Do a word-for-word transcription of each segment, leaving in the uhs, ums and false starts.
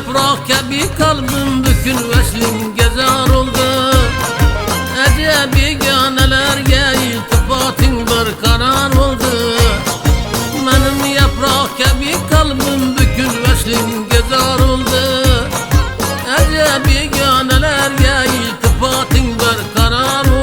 yaprak gibi kalbim bükün veslin gezar oldu. Ece beganelerge iltifatın bir karar oldu. Benim yaprak gibi kalbim bükün veslin gezar oldu. Ece beganelerge iltifatın bir karar oldu.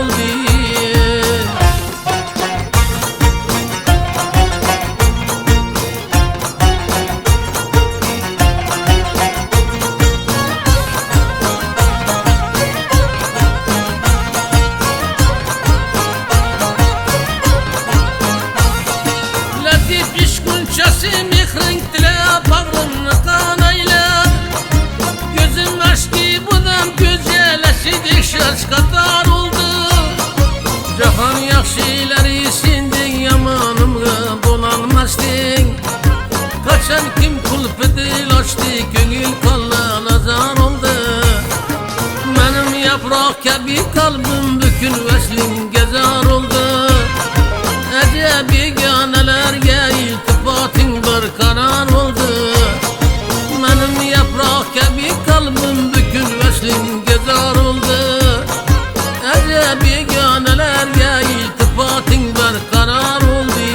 Mihrin tile bağrını kanayla gözüm açtı bunun güzelleşidik şaş kadar oldu. Cahan yakşileri sindin yamanımla dolanmazdın. Kaçan kim kulpedil açtı gönül kalla nazar oldu. Benim yaprak gibi kalbim bükün veslin gezar oldu. Ece beganelerge iltifatın bir karar oldu. Benim yaprak gibi kalbim bükün veslin gezar oldu. Ece beganelerge iltifatın bir karar oldu.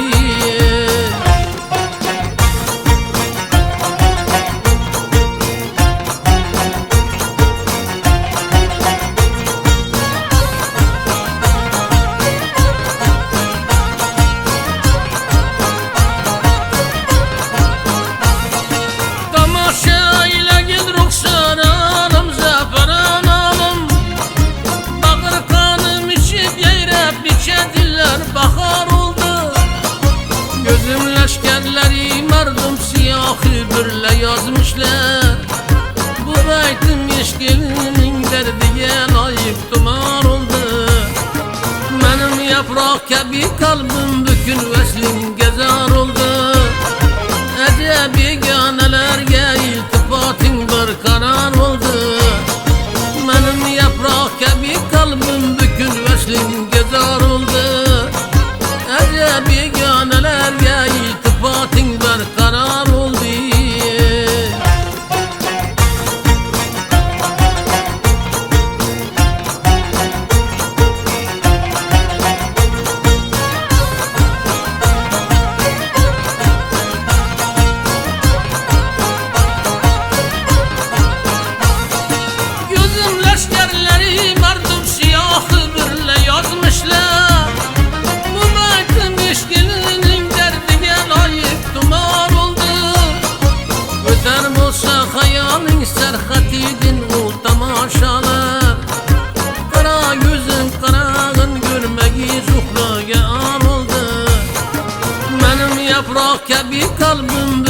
Bahar oldu. Gözüm leşkerleri merdum siyahı birle yazmışlar. Bu beytim yeşkilinin derdiye layık dumar oldu. Benim yaprak gibi kalbim bükün veslin gezar oldu. Ece beganelerge iltifatın bir karar oldu. Benim yaprak gibi kalbim bükün veslin gezar oldu. Ece beganelerge iltifatın bir karar oldu. Gözüm leşkerleri merdum siyahı birle yazmışlar. Hayalin serhatidin o tamaşalar. Kara yüzün karağın görmeyi zuhraya al oldu. Benim yaprak gibi kalbim